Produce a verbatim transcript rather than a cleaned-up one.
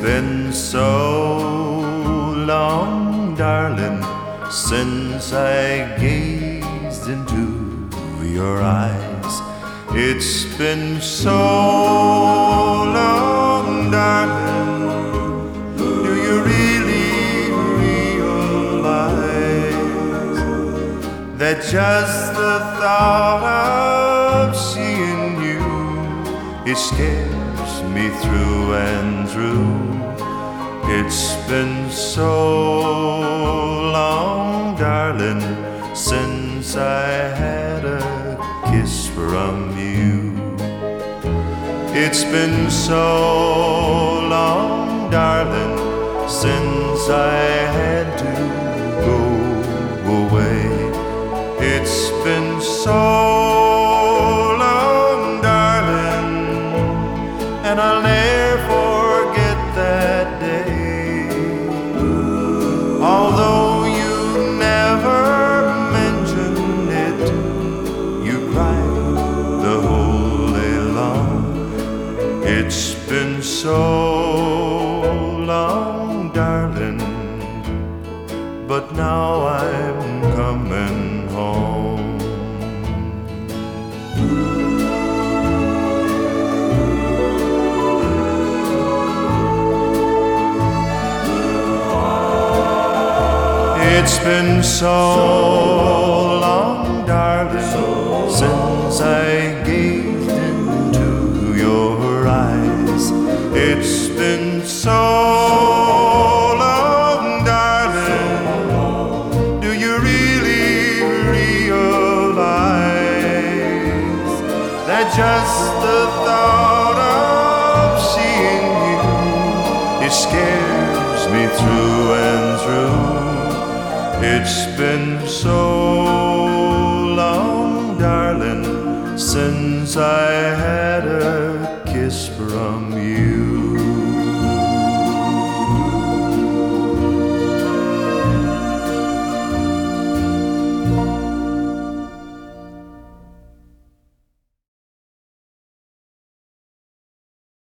been so long, darling, since I gazed into your eyes. It's been so long, darling, do you really realize that just the thought of seeing you, it scares me through and through. It's been so long, darling, since I had a kiss from you. It's been so long, darling, since I had to go away. It's been so long, darling, and I'll never forget that day. Although you never mentioned it, you cried the whole day long. It's been so long, darling, but now I'm coming home. It's been so long, darling, since I gazed into your eyes. It's been so long, darling, do you really realize that just the thought of seeing you, it scares me through and through. It's been so long, darling, since I had a kiss from you.